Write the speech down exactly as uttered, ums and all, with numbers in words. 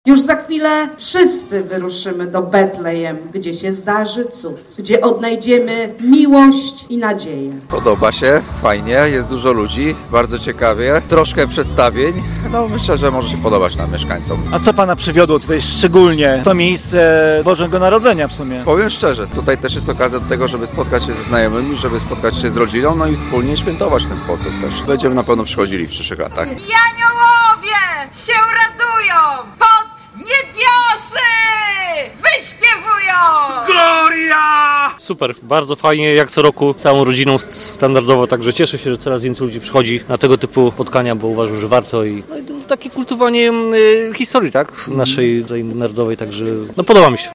Już za chwilę wszyscy wyruszymy do Betlejem, gdzie się zdarzy cud, gdzie odnajdziemy miłość i nadzieję. Podoba się, fajnie, jest dużo ludzi, bardzo ciekawie, troszkę przedstawień. No myślę, że może się podobać nam mieszkańcom. A co Pana przywiodło tutaj szczególnie? To miejsce Bożego Narodzenia w sumie. Powiem szczerze, tutaj też jest okazja do tego, żeby spotkać się ze znajomymi, żeby spotkać się z rodziną, no i wspólnie świętować w ten sposób też. Będziemy na pewno przychodzili w przyszłych latach. I aniołowie się radują! Pod niebiosy wyśpiewują! Gloria! Super, bardzo fajnie, jak co roku, całą rodziną standardowo, także cieszę się, że coraz więcej ludzi przychodzi na tego typu spotkania, bo uważam, że warto i, no i to takie kultywowanie y, historii, tak, naszej narodowej, także no podoba mi się.